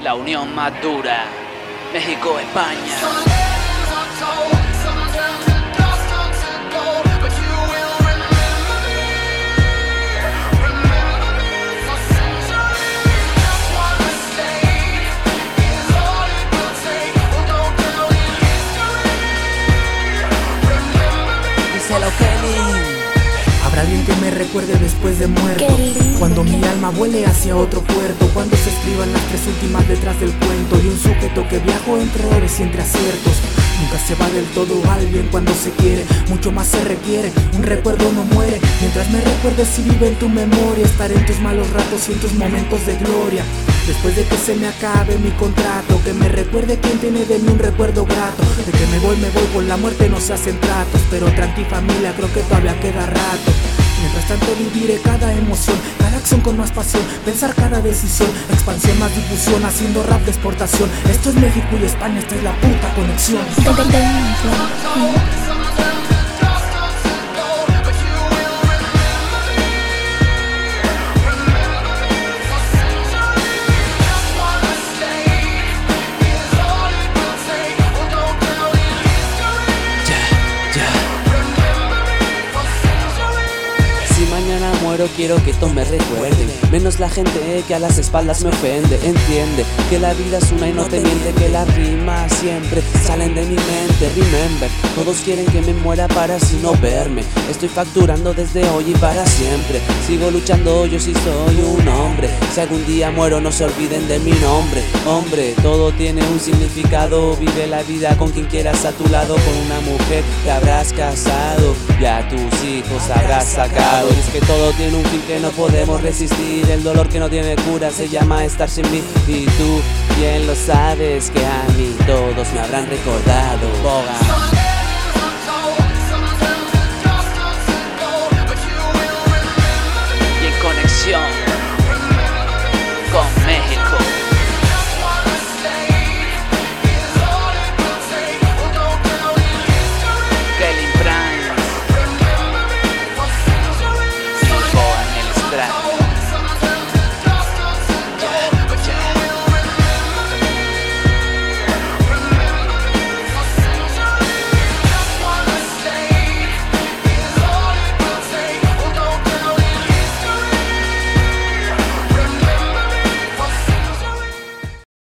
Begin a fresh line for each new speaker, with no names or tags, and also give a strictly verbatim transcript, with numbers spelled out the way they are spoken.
la unión más dura, México-España.
Díselo, Kenny. Habrá alguien que me recuerde después de muerto, cuando mi alma vuele hacia otro puerto, cuando se escriban las tres últimas letras del cuento, y un sujeto que viajó entre errores y entre aciertos. Nunca se va del todo alguien cuando se quiere, mucho más se requiere, un recuerdo no muere. Mientras me recuerdes y vive en tu memoria, estaré en tus malos ratos y en tus momentos de gloria. Después de que se me acabe mi contrato, que me recuerde quien tiene de mí un recuerdo grato. De que me voy, me voy, con la muerte no se hacen tratos, pero tranqui familia, creo que todavía queda rato. Mientras tanto viviré cada emoción, cada acción con más pasión, pensar cada decisión, expansión más difusión, haciendo rap de exportación. Esto es México y España, esta es la puta conexión.
Mañana muero, quiero que todos me recuerden, menos la gente que a las espaldas me ofende. Entiende que la vida es una y no te miente, que las rimas siempre salen de mi mente. Remember, todos quieren que me muera para así no verme. Estoy facturando desde hoy y para siempre. Sigo luchando, yo sí soy un hombre. Si algún día muero no se olviden de mi nombre. Hombre, todo tiene un significado. Vive la vida con quien quieras a tu lado, con una mujer que habrás casado y a tus hijos habrás sacado. Y es que todo tiene un fin que no podemos resistir. El dolor que no tiene cura se llama estar sin mí. Y tú bien lo sabes que a mí todos me habrán recordado. Boga.